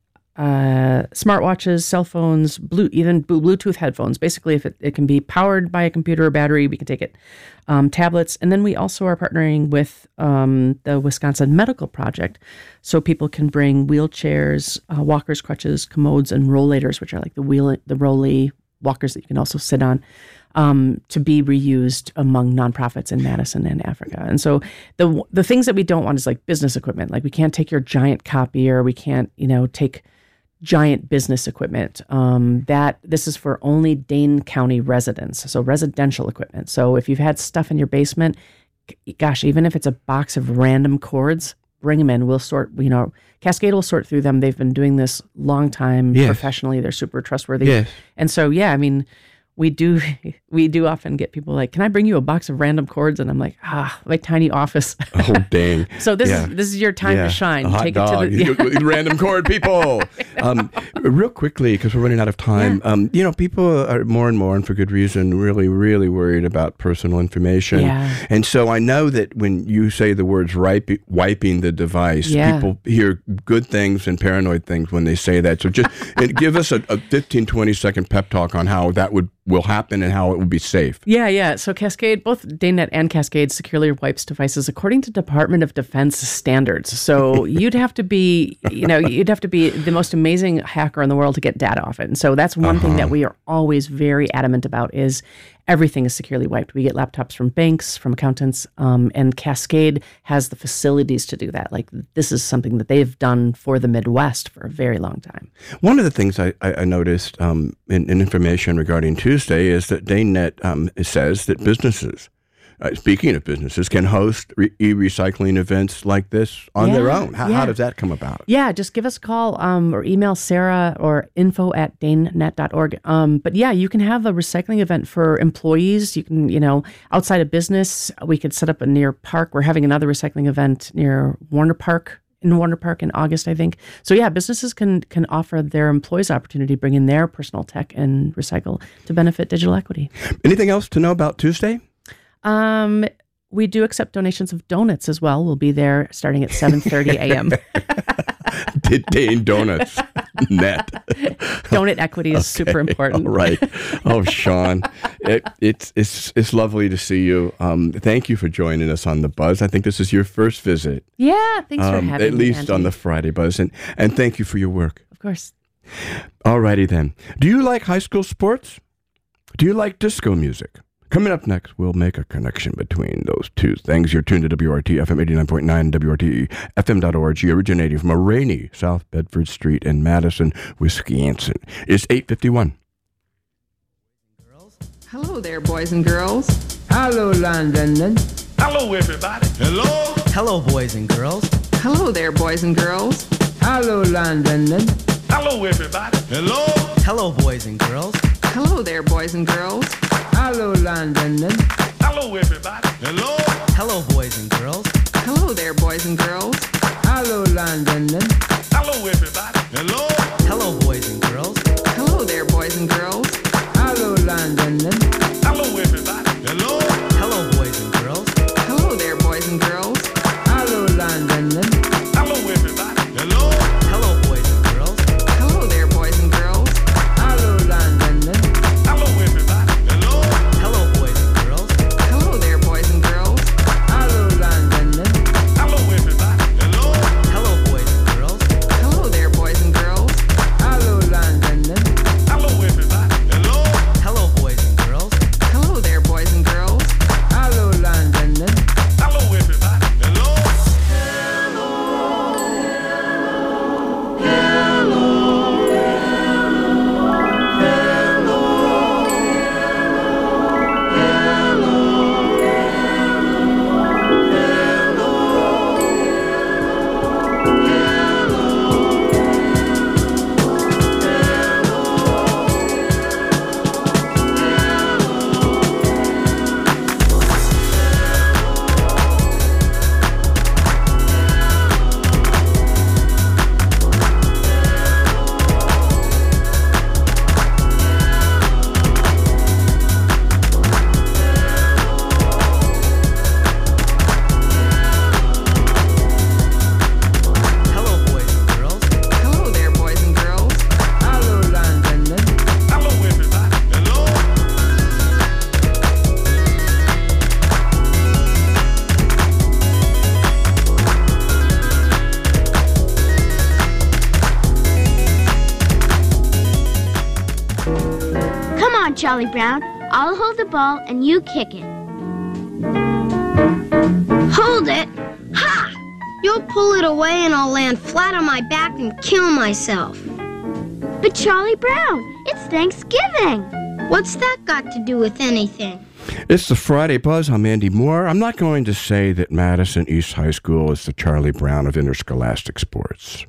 uh, smartwatches, cell phones, blue, even Bluetooth headphones. Basically, if it, it can be powered by a computer or battery, we can take it. Um, tablets. And then we also are partnering with um, the Wisconsin Medical Project. So people can bring wheelchairs, uh, walkers, crutches, commodes, and rollators, which are like the wheel, the rolly walkers that you can also sit on, um, to be reused among nonprofits in Madison and Africa. And so the the things that we don't want is like business equipment. Like we can't take your giant copier. We can't, you know, take giant business equipment. Um, that this is for only Dane County residents, so residential equipment. So if you've had stuff in your basement, gosh, even if it's a box of random cords, bring them in. We'll sort, you know, Cascade will sort through them. They've been doing this long time yes. professionally. They're super trustworthy. Yes. And so, yeah, I mean, we do we do often get people like, can I bring you a box of random cords? And I'm like, ah, my tiny office. Oh, dang. So this yeah. is this is your time yeah. to shine. A hot Take dog. it to the yeah. Random cord people. um, real quickly, because we're running out of time. Yeah. Um, you know, people are more and more, and for good reason, really, really worried about personal information. Yeah. And so I know that when you say the words ripe, wiping the device, yeah. people hear good things and paranoid things when they say that. So just give us a, a fifteen, twenty second pep talk on how that would will happen and how it will be safe. Yeah, yeah. So Cascade, both DaneNet and Cascade securely wipes devices according to Department of Defense standards. So you'd have to be, you know, you'd have to be the most amazing hacker in the world to get data off it. And so that's one uh-huh. thing that we are always very adamant about is everything is securely wiped. We get laptops from banks, from accountants, um, and Cascade has the facilities to do that. Like this is something that they've done for the Midwest for a very long time. One of the things I, I noticed um, in, in information regarding Tuesday is that DaneNet um, says that businesses, uh, speaking of businesses, can host re- e-recycling events like this on yeah, their own. How, yeah. how does that come about? Yeah, just give us a call um, or email Sarah or info at danenet dot org. Um, but yeah, you can have a recycling event for employees. You can, you know, outside of business, we could set up a near park. We're having another recycling event near Warner Park, in Warner Park in August, I think. So yeah, businesses can can offer their employees opportunity to bring in their personal tech and recycle to benefit digital equity. Anything else to know about Tuesday? Um, we do accept donations of donuts as well. We'll be there starting at seven thirty a.m. Dane Donuts Net. Donut equity is okay, super important. All right. Oh, Sean, it, it's it's it's lovely to see you. Um, thank you for joining us on the Buzz. I think this is your first visit. Yeah, thanks um, for having at me. At least Andy. on the Friday Buzz, and and thank you for your work. Of course. All righty then. Do you like high school sports? Do you like disco music? Coming up next, we'll make a connection between those two things. You're tuned to W R T F M eighty-nine point nine, W R T F M dot org, originating from a rainy South Bedford Street in Madison, Wisconsin. It's eight fifty-one. Hello there, boys and girls. Hello, London. Hello, everybody. Hello. Hello, boys and girls. Hello there, boys and girls. Hello, London. Hello, everybody. Hello. Hello, boys and girls. Hello there, boys and girls. Hello, London. Hello, everybody. Hello. Hello, boys and girls. Hello there, boys and girls. Hello, London. Hello, everybody. Hello. Hello, boys and girls. Hello there, boys and girls. Hello, London. Hello, everybody. Hello. Hello, boys and girls. Hello there, boys and girls. Hello, London. Hello, everybody. Hello. Hello, boys and girls. Hello there, boys and girls. Hello, London. Hello, everybody. Hello. Hello, boys and girls. Hello there, boys and girls. Hello, London. Hello, everybody. Hello. Hello, boys and girls. Hello there, boys and girls. Hello, London. Hello, everybody. Hello. Hello, boys and girls. Hello there, boys and girls. Hello, London. Hello, everybody. Hello. Hello, boys and girls. Hello there, boys and girls. Hello, London. Hello, everybody. Hello. Come on, Charlie Brown. I'll hold the ball and you kick it. Hold it? Ha! You'll pull it away and I'll land flat on my back and kill myself. But Charlie Brown, it's Thanksgiving. What's that got to do with anything? It's the Friday Buzz. I'm Andy Moore. I'm not going to say that Madison East High School is the Charlie Brown of interscholastic sports,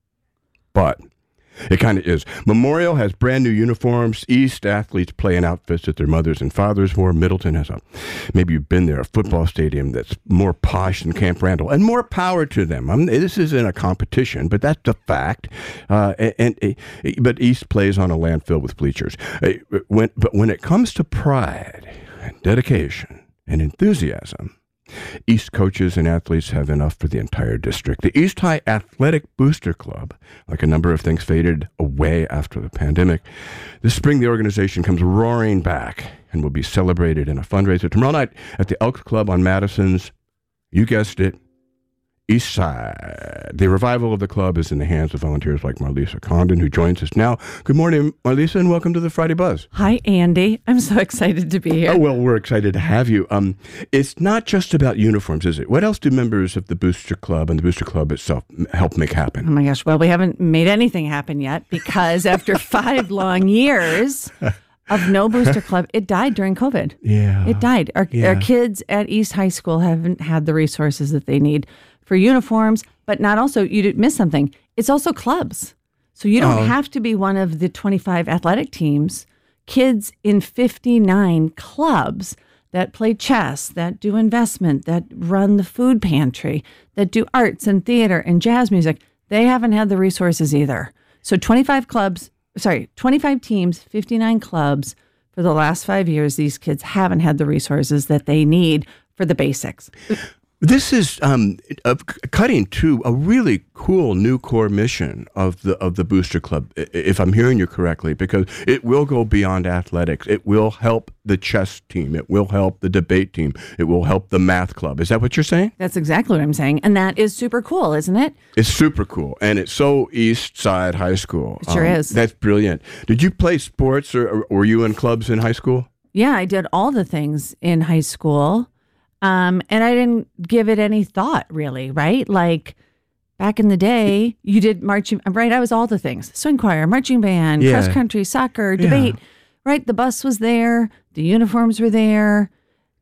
but it kind of is. Memorial has brand new uniforms. East athletes play in outfits that their mothers and fathers wore. Middleton has a, maybe you've been there, a football stadium that's more posh than Camp Randall, and more power to them. I mean, this isn't a competition, but that's a fact. Uh, and, and but East plays on a land filled with bleachers. When, but when it comes to pride and dedication and enthusiasm, East coaches and athletes have enough for the entire district. The East High Athletic Booster Club, like a number of things, faded away after the pandemic. This spring, the organization comes roaring back and will be celebrated in a fundraiser tomorrow night at the Elks Club on Madison's, you guessed it, East Side. The revival of the club is in the hands of volunteers like Marlisa Condon, who joins us now. Good morning, Marlisa, and welcome to the Friday Buzz. Hi, Andy. I'm so excited to be here. Oh, well, we're excited to have you. Um, it's not just about uniforms, is it? What else do members of the Booster Club and the Booster Club itself help make happen? Oh, my gosh. Well, we haven't made anything happen yet because after five long years of no Booster Club, it died during COVID. Yeah. It died. Our, Yeah. our kids at East High School haven't had the resources that they need for uniforms, but not also, you did miss something. It's also clubs. So you don't Oh. have to be one of the twenty-five athletic teams. Kids in fifty-nine clubs that play chess, that do investment, that run the food pantry, that do arts and theater and jazz music, they haven't had the resources either. So twenty-five clubs, sorry, twenty-five teams, fifty-nine clubs. For the last five years, these kids haven't had the resources that they need for the basics. This is um, uh, cutting to a really cool new core mission of the of the Booster Club, if I'm hearing you correctly, because it will go beyond athletics. It will help the chess team. It will help the debate team. It will help the math club. Is that what you're saying? That's exactly what I'm saying. And that is super cool, isn't it? It's super cool. And it's so East Side High School. It sure Um, is. That's brilliant. Did you play sports or, or were you in clubs in high school? Yeah, I did all the things in high school. Um, and I didn't give it any thought, really, right? Like back in the day, you did marching, right? I was all the things. Swing choir, marching band, Yeah. cross country, soccer, debate, right? The bus was there. The uniforms were there.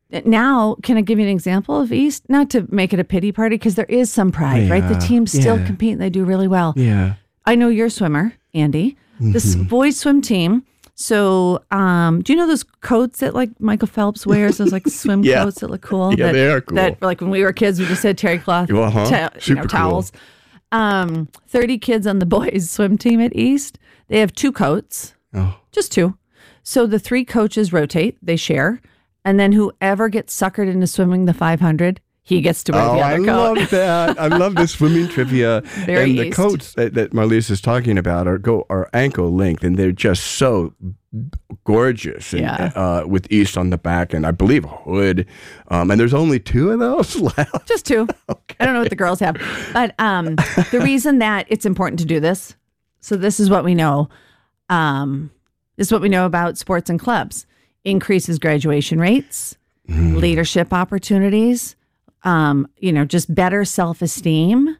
now, can I give you an example of East? Not to make it a pity party, because there is some pride, right? The Yeah, teams still yeah. compete and they do really well. Yeah. I know you're a swimmer, Andy. This Mhm. boys swim team. So, um, do you know those coats that like Michael Phelps wears? Those like swim Yeah. coats that look cool. Yeah, that, they are cool. That like when we were kids, we just had terry cloth, Uh-huh. ta- you Super know, cool. towels. Um, thirty kids on the boys swim team at East. They have two coats, Oh. just two. So the three coaches rotate, they share, and then whoever gets suckered into swimming the five hundred, he gets to wear Oh, the I other coat. love that. I love the swimming trivia. Very and the East. coats that, that Marlise is talking about are go are ankle length, and they're just so gorgeous. And, Yeah. uh, with East on the back, and I believe a hood. Um, and there's only two of those left. Just two. I don't know what the girls have. But um, the reason that it's important to do this, so this is what we know. Um, this is what we know about sports and clubs. Increases graduation rates, leadership opportunities, um, you know, just better self-esteem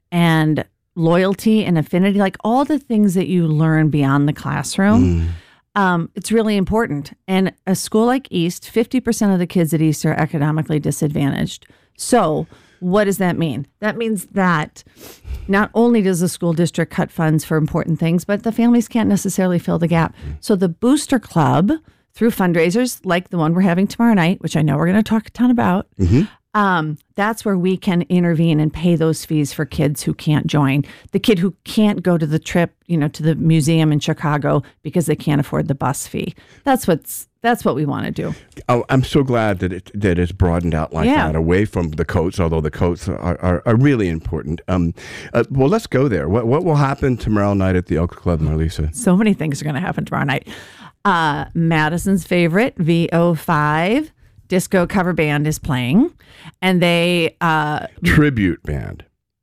and loyalty and affinity, like all the things that you learn beyond the classroom. Um, it's really important. And a school like East, fifty percent of the kids at East are economically disadvantaged. So what does that mean? That means that not only does the school district cut funds for important things, but the families can't necessarily fill the gap. So the Booster Club, through fundraisers like the one we're having tomorrow night, which I know we're going to talk a ton about, um, that's where we can intervene and pay those fees for kids who can't join. The kid who can't go to the trip, you know, to the museum in Chicago because they can't afford the bus fee. That's what's that's what we want to do. Oh, I'm so glad that it that it's broadened out like Yeah. that, away from the coats. Although the coats are, are, are really important. Um, uh, well, let's go there. What what will happen tomorrow night at the Elks Club, Marlisa? So many things are going to happen tomorrow night. Uh, Madison's favorite, V O five disco cover band is playing, and they uh, Tribute band.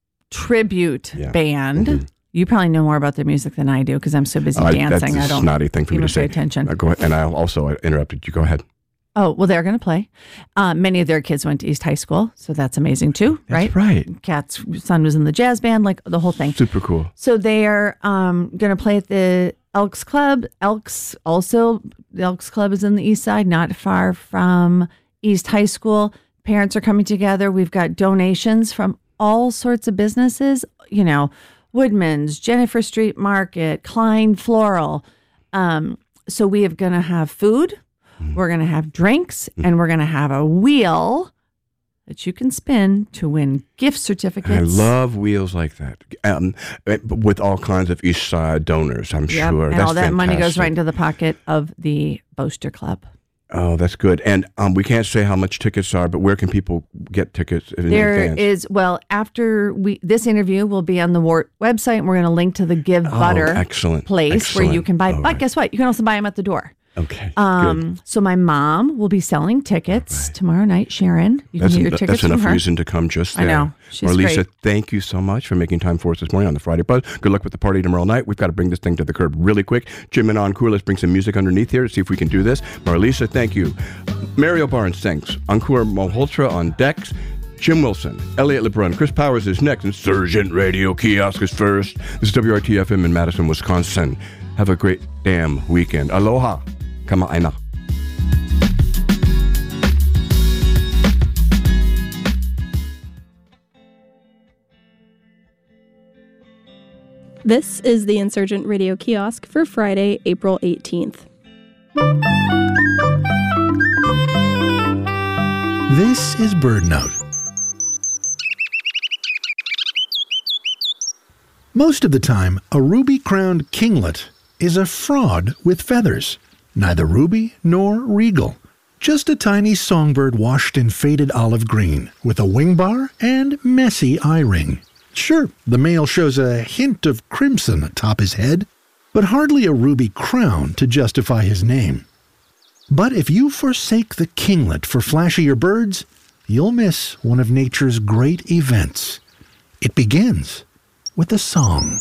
tribute Yeah. band. Mhm. You probably know more about their music than I do because I'm so busy Uh, dancing. That's I a don't snotty thing for me even to say. pay attention. Uh, go ahead. And I also interrupted you. Go ahead. Oh, well, they're going to play. Uh, many of their kids went to East High School, so that's amazing too, right? right. Kat's son was in the jazz band, like the whole thing. Super cool. So they are um, going to play at the Elks Club. Elks also, the Elks Club is in the east side, not far from East High School. Parents are coming together. We've got donations from all sorts of businesses, you know, Woodman's, Jennifer Street Market, Klein Floral. Um, so we are going to have food, we're going to have drinks, and we're going to have a wheel that you can spin to win gift certificates. I love wheels like that, um, with all kinds of East Side donors. I'm Yep, sure. and That's all that money goes fantastic. right into the pocket of the Booster Club. Oh, that's good. And um, we can't say how much tickets are, but where can people get tickets in There advance? is, well, after we this interview will be on the Wart website, and we're going to link to the Give Oh, Butter excellent, place where you excellent. can buy. All But right. guess what? You can also buy them at the door. Okay. Um, so my mom will be selling tickets tomorrow night. Sharon, you That's, can get your en- tickets that's from enough her. reason to come just I there. know. She's Marlisa, great. thank you so much for making time for us this morning on the Friday Buzz. Good luck with the party tomorrow night. We've got to bring this thing to the curb really quick. Jim and Encore, let's bring some music underneath here to see if we can do this. Marlisa, thank you. Mario Barnes, thanks. Encore Malhotra on decks. Jim Wilson, Elliot LeBrun, Chris Powers is next, and Surgeon Radio Kiosk is first. This is W R T F M in Madison, Wisconsin. Have a great damn weekend. Aloha. Kama'aina. This is the Insurgent Radio Kiosk for Friday, April eighteenth. This is BirdNote. Most of the time, a ruby-crowned kinglet is a fraud with feathers, neither ruby nor regal. Just a tiny songbird washed in faded olive green, with a wing bar and messy eye ring. Sure, the male shows a hint of crimson atop his head, but hardly a ruby crown to justify his name. But if you forsake the kinglet for flashier birds, you'll miss one of nature's great events. It begins with a song.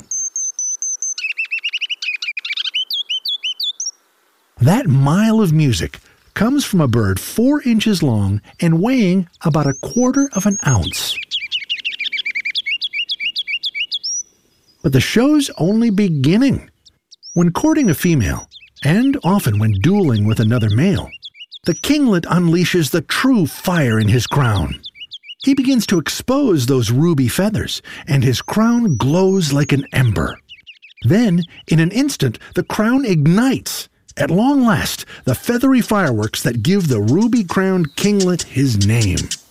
That mile of music comes from a bird four inches long and weighing about a quarter of an ounce. But the show's only beginning. When courting a female, and often when dueling with another male, the kinglet unleashes the true fire in his crown. He begins to expose those ruby feathers, and his crown glows like an ember. Then, in an instant, the crown ignites. At long last, the feathery fireworks that give the ruby-crowned kinglet his name.